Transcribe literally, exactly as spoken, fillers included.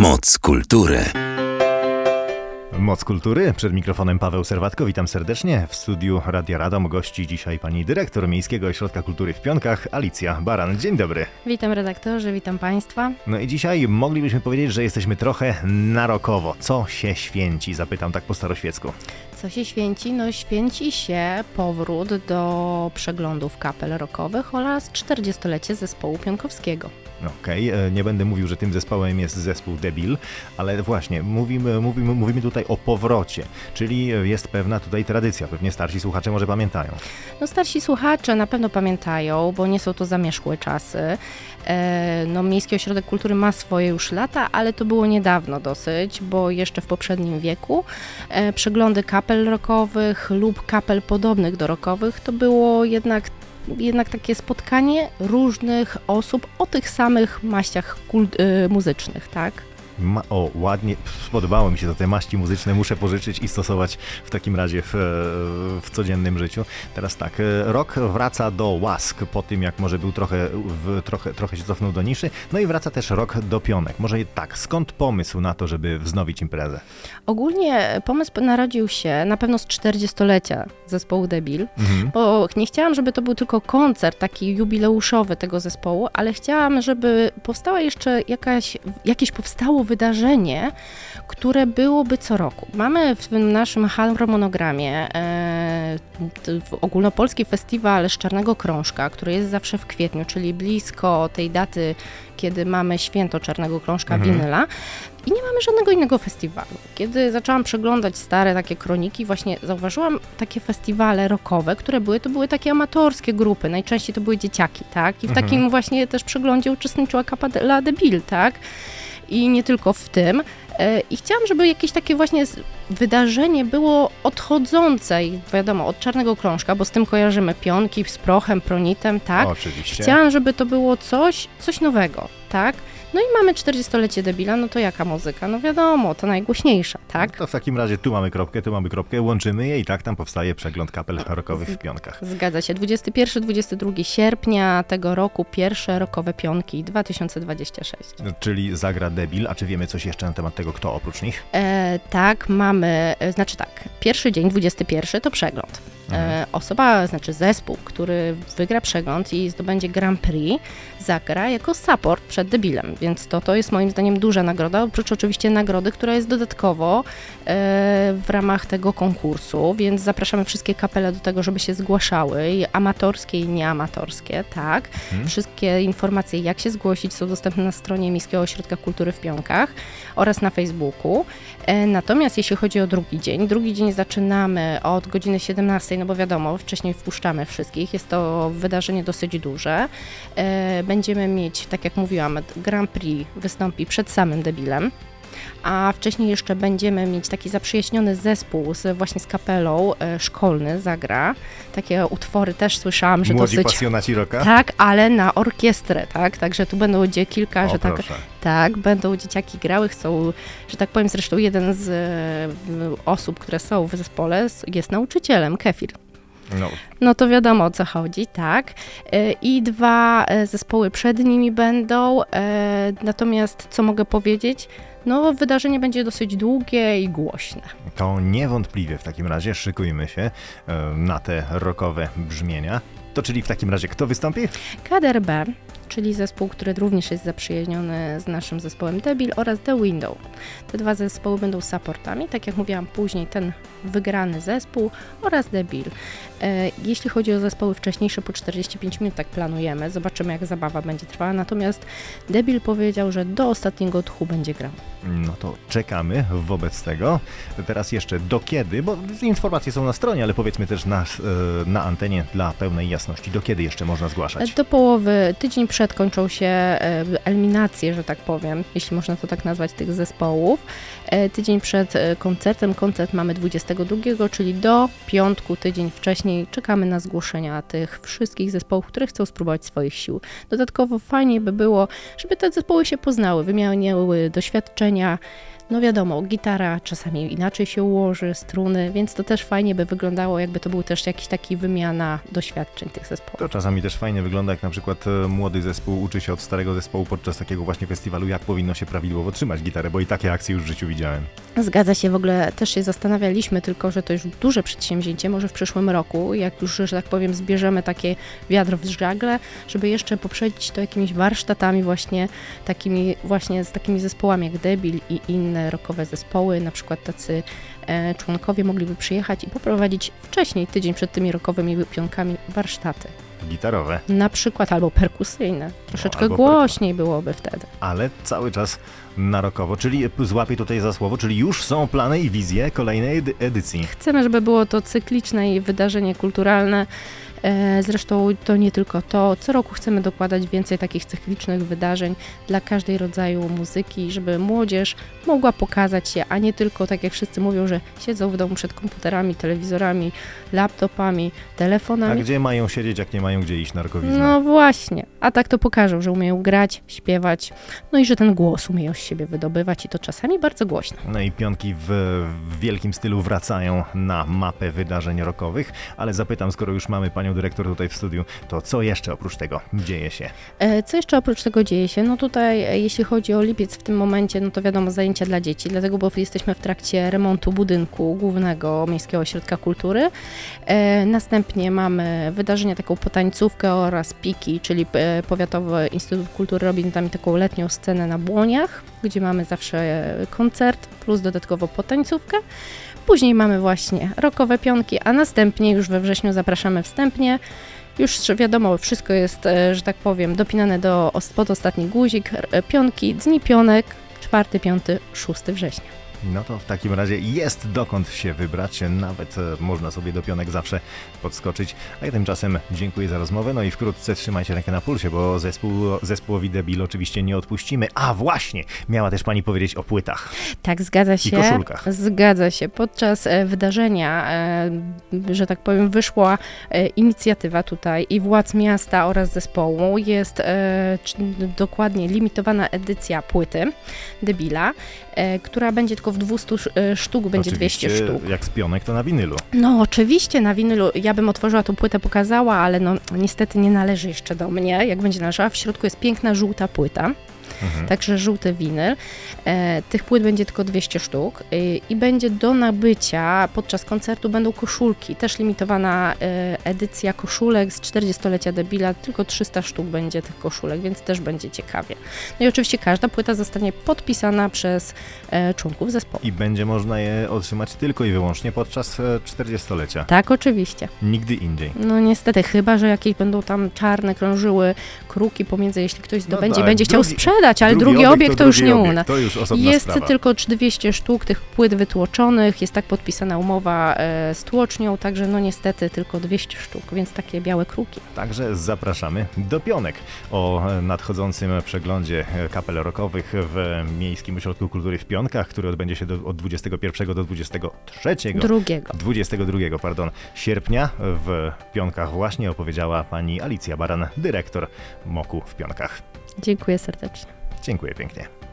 Moc kultury. Moc kultury. Przed mikrofonem Paweł Serwatko. Witam serdecznie. W studiu Radia Radom gości dzisiaj pani dyrektor Miejskiego Ośrodka Kultury w Pionkach, Alicja Baran. Dzień dobry. Witam redaktorze, witam państwa. No i dzisiaj moglibyśmy powiedzieć, że jesteśmy trochę na rokowo. Co się święci? Zapytam tak po staroświecku. Co się święci? No święci się powrót do przeglądów kapel rockowych oraz czterdziestolecie zespołu pionkowskiego. Okej, okay. Nie będę mówił, że tym zespołem jest zespół Debil, ale właśnie mówimy, mówimy, mówimy tutaj o powrocie, czyli jest pewna tutaj tradycja, pewnie starsi słuchacze może pamiętają. No starsi słuchacze na pewno pamiętają, bo nie są to zamierzchłe czasy. E, no Miejski Ośrodek Kultury ma swoje już lata, ale to było niedawno dosyć, bo jeszcze w poprzednim wieku e, przeglądy kapel rockowych lub kapel podobnych do rockowych to było jednak jednak takie spotkanie różnych osób o tych samych maściach kult, y, muzycznych, tak? Ma, o, ładnie, spodobało mi się to, te maści muzyczne muszę pożyczyć i stosować w takim razie w, w codziennym życiu. Teraz tak, rock wraca do łask po tym, jak może był trochę, w, trochę, trochę się cofnął do niszy, no i wraca też rock do pionek. Może tak, skąd pomysł na to, żeby wznowić imprezę? Ogólnie pomysł narodził się na pewno z czterdziestolecia zespołu Debil, mhm. bo nie chciałam, żeby to był tylko koncert taki jubileuszowy tego zespołu, ale chciałam, żeby powstała jeszcze jakaś, jakieś powstało wydarzenie, które byłoby co roku. Mamy w naszym harmonogramie e, ogólnopolski festiwal Czarnego Krążka, który jest zawsze w kwietniu, czyli blisko tej daty, kiedy mamy święto Czarnego Krążka mhm. winyla. I nie mamy żadnego innego festiwalu. Kiedy zaczęłam przeglądać stare takie kroniki, właśnie zauważyłam takie festiwale rockowe, które były, to były takie amatorskie grupy, najczęściej to były dzieciaki, tak? I w mhm. takim właśnie też przeglądzie uczestniczyła kapela Debil, tak? I nie tylko w tym. I chciałam, żeby jakieś takie właśnie wydarzenie było odchodzące, wiadomo, od Czarnego Krążka, bo z tym kojarzymy pionki, z prochem, pronitem, tak? Oczywiście. Chciałam, żeby to było coś, coś nowego, tak? No i mamy czterdziestolecie Debila, no to jaka muzyka? No wiadomo, to najgłośniejsza, tak? No to w takim razie tu mamy kropkę, tu mamy kropkę, łączymy je i tak tam powstaje przegląd kapel rockowych w Pionkach. Zgadza się. dwudziestego pierwszego do dwudziestego drugiego sierpnia tego roku pierwsze rockowe Pionki dwa tysiące dwudziesty szósty. Czyli zagra Debil, a czy wiemy coś jeszcze na temat tego, kto oprócz nich? E, tak, mamy, znaczy tak, pierwszy dzień, dwudziesty pierwszy to przegląd. E, osoba, znaczy zespół, który wygra przegląd i zdobędzie Grand Prix, zagra jako support przed Debilem, więc to, to jest moim zdaniem duża nagroda, oprócz oczywiście nagrody, która jest dodatkowo e, w ramach tego konkursu, więc zapraszamy wszystkie kapele do tego, żeby się zgłaszały, i amatorskie i nieamatorskie, tak. Hmm. Wszystkie informacje, jak się zgłosić, są dostępne na stronie Miejskiego Ośrodka Kultury w Pionkach oraz na Facebooku. E, natomiast jeśli chodzi o drugi dzień, drugi dzień zaczynamy od godziny siedemnastej, no bo wiadomo, wcześniej wpuszczamy wszystkich, jest to wydarzenie dosyć duże. E, będziemy mieć, tak jak mówiłam, Grand Prix wystąpi przed samym Debilem, a wcześniej jeszcze będziemy mieć taki zaprzyjaźniony zespół z, właśnie z kapelą e, szkolny, zagra. Takie utwory też słyszałam, że Młodzi dosyć... pasjonaci rocka? Tak, ale na orkiestrę, tak? Także tu będą gdzie kilka, o, że tak, tak, będą dzieciaki grały, chcą, że tak powiem, zresztą jeden z e, osób, które są w zespole, jest nauczycielem, Kefir. No. no to wiadomo, o co chodzi, tak. I dwa zespoły przed nimi będą, natomiast co mogę powiedzieć? No wydarzenie będzie dosyć długie i głośne. To niewątpliwie w takim razie szykujmy się na te rockowe brzmienia. To czyli w takim razie kto wystąpi? K D R B, czyli zespół, który również jest zaprzyjaźniony z naszym zespołem Debil, oraz The Window. Te dwa zespoły będą supportami, tak jak mówiłam później, ten wygrany zespół oraz Debil. E, jeśli chodzi o zespoły wcześniejsze, po czterdzieści pięć minut tak planujemy, zobaczymy jak zabawa będzie trwała, natomiast Debil powiedział, że do ostatniego tchu będzie grał. No to czekamy wobec tego. Teraz jeszcze do kiedy, bo informacje są na stronie, ale powiedzmy też na, na antenie dla pełnej jasności. Do kiedy jeszcze można zgłaszać? Do połowy, tydzień przed kończą się eliminacje, że tak powiem, jeśli można to tak nazwać, tych zespołów. Tydzień przed koncertem, koncert mamy dwudziestego drugiego, czyli do piątku, tydzień wcześniej czekamy na zgłoszenia tych wszystkich zespołów, które chcą spróbować swoich sił. Dodatkowo fajnie by było, żeby te zespoły się poznały, wymieniały doświadczenia, No wiadomo, gitara czasami inaczej się ułoży, struny, więc to też fajnie by wyglądało, jakby to był też jakiś taki wymiana doświadczeń tych zespołów. To czasami też fajnie wygląda, jak na przykład e, młody zespół uczy się od starego zespołu podczas takiego właśnie festiwalu, jak powinno się prawidłowo trzymać gitarę, bo i takie akcje już w życiu widziałem. Zgadza się, w ogóle też się zastanawialiśmy, tylko że to już duże przedsięwzięcie, może w przyszłym roku, jak już, że tak powiem, zbierzemy takie wiadro w żagle, żeby jeszcze poprzedzić to jakimiś warsztatami właśnie, takimi właśnie z takimi zespołami jak Debil i inne rockowe zespoły, na przykład tacy e, członkowie mogliby przyjechać i poprowadzić wcześniej, tydzień przed tymi rockowymi pionkami, warsztaty. Gitarowe. Na przykład albo perkusyjne. Troszeczkę albo głośniej byłoby wtedy. Ale cały czas na rockowo, czyli złapię tutaj za słowo, czyli już są plany i wizje kolejnej edy- edycji. Chcemy, żeby było to cykliczne i wydarzenie kulturalne. E, Zresztą to nie tylko to. Co roku chcemy dokładać więcej takich cyklicznych wydarzeń dla każdej rodzaju muzyki, żeby młodzież mogła pokazać się, a nie tylko, tak jak wszyscy mówią, że siedzą w domu przed komputerami, telewizorami, laptopami, A telefonami. gdzie mają siedzieć, jak nie mają gdzie iść na rockowiznę? No właśnie, a tak to pokażą, że umieją grać, śpiewać, no i że ten głos umieją z siebie wydobywać i to czasami bardzo głośno. No i pionki w, w wielkim stylu wracają na mapę wydarzeń rockowych, ale zapytam, skoro już mamy panią dyrektor tutaj w studiu, to co jeszcze oprócz tego dzieje się? E, Co jeszcze oprócz tego dzieje się? No tutaj, e, jeśli chodzi o lipiec w tym momencie, no to wiadomo, zajęcia dla dzieci, dlatego, bo jesteśmy w trakcie remontu budynku głównego Miejskiego Ośrodka Kultury. E, następnie mamy wydarzenia, taką potańcówkę oraz piki, czyli e, Powiatowy Instytut Kultury robi tam taką letnią scenę na Błoniach, gdzie mamy zawsze e, koncert plus dodatkowo potańcówkę. Później mamy właśnie rockowe pionki, a następnie już we wrześniu zapraszamy wstępnie. Już wiadomo, wszystko jest, e, że tak powiem, dopinane do os- pod ostatni guzik, e, pionki, dni pionek, czwarty, piąty, szósty września. No to w takim razie jest dokąd się wybrać, nawet e, można sobie do pionek zawsze podskoczyć. A ja tymczasem dziękuję za rozmowę, no i wkrótce trzymajcie rękę na pulsie, bo zespół, zespołowi Debil oczywiście nie odpuścimy. A właśnie, miała też pani powiedzieć o płytach. Tak, zgadza się. koszulkach. Zgadza się. Podczas e, wydarzenia, e, że tak powiem, wyszła e, inicjatywa tutaj i władz miasta oraz zespołu. Jest e, czy, dokładnie limitowana edycja płyty Debila, e, która będzie tylko w dwieście e, sztuk, będzie Oczywiście, dwieście sztuk. jak z pionek, to na winylu. No oczywiście na winylu, ja bym otworzyła tą płytę, pokazała, ale no niestety nie należy jeszcze do mnie, jak będzie należała. W środku jest piękna żółta płyta. Mhm. Także żółty winyl. E, tych płyt będzie tylko dwieście sztuk e, i będzie do nabycia podczas koncertu będą koszulki, też limitowana e, edycja koszulek z czterdziestolecia Debila, tylko trzysta sztuk będzie tych koszulek, więc też będzie ciekawie. No i oczywiście każda płyta zostanie podpisana przez e, członków zespołu. I będzie można je otrzymać tylko i wyłącznie podczas e, czterdziestolecia. Tak, oczywiście. Nigdy indziej. No niestety, chyba że jakieś będą tam czarne, krążyły kruki pomiędzy, jeśli ktoś zdobędzie, tak, będzie chciał drugi- sprzedać, ale drugi drugi, obiekt obiekt to to już drugi nie obiekt, u nas. to już osobna Jest sprawa. tylko dwieście sztuk tych płyt wytłoczonych, jest tak podpisana umowa e, z tłocznią, także no niestety tylko dwieście sztuk, więc takie białe kruki. Także zapraszamy do pionek. O e, nadchodzącym przeglądzie e, kapel rockowych w Miejskim Ośrodku Kultury w Pionkach, który odbędzie się do, od dwudziestego pierwszego do dwudziestego trzeciego. Drugiego. dwudziestego drugiego pardon, sierpnia w Pionkach właśnie opowiedziała pani Alicja Baran, dyrektor moku w Pionkach. Dziękuję serdecznie. Dziękuję pięknie.